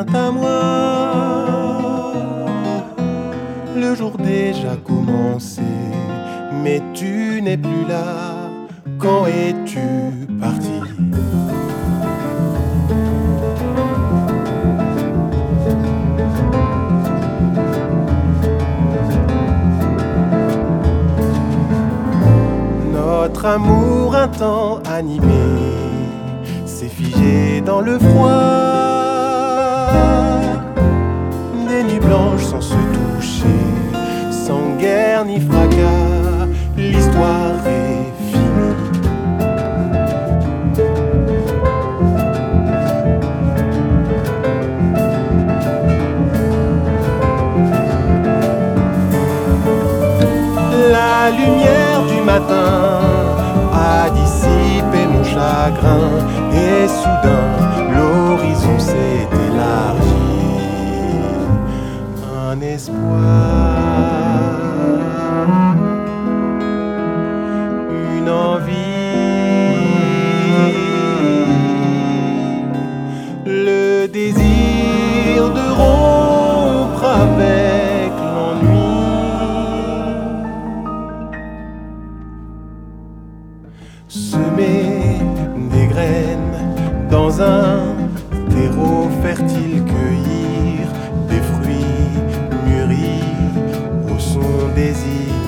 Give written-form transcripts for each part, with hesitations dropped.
vient à moi. Le jour déjà commencé, mais tu n'es plus là. Quand es-tu parti? Notre amour un temps animé s'est figé dans le froid. Des nuits blanches sans se toucher, sans guerre ni fracas, l'histoire est finie. La lumière du matin a dissipé mon chagrin et soudain l'horizon s'est élargi. Un espoir, une envie, le désir de rompre avec l'ennui. Semer des graines dans un terreau fertile, cueillir des fruits mûris au son des îles.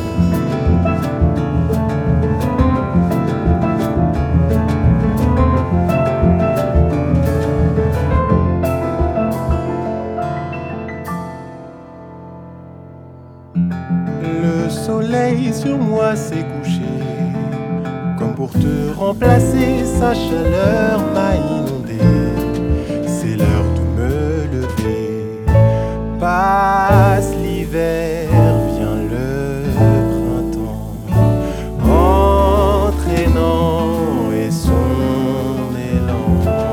Le soleil sur moi s'est couché, comme pour te remplacer, sa chaleur m'a inondé. C'est l'heure de me lever. Passe l'hiver, vient le printemps, entraînant et son élan.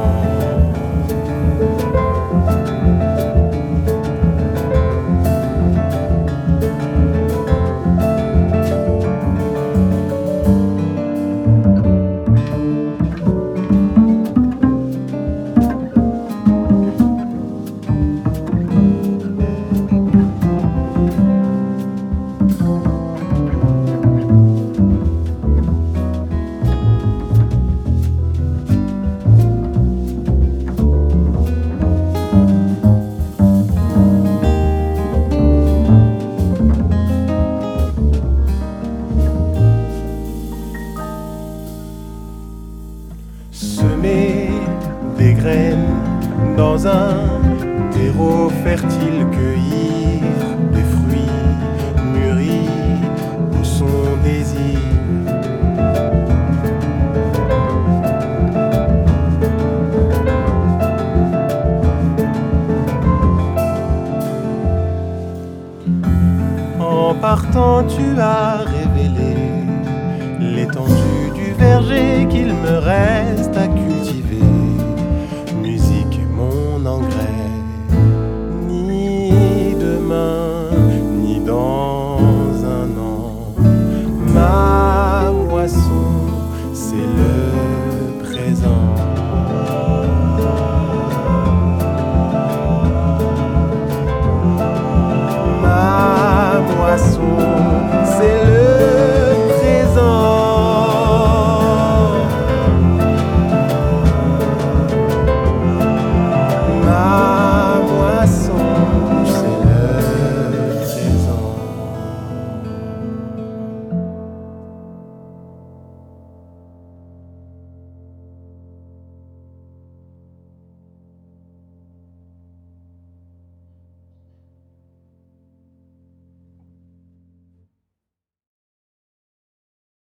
Semer des graines dans un terreau fertile, cueillir des fruits mûris au son des îles. En partant, tu as révélé l'étendue du verger qu'il me reste à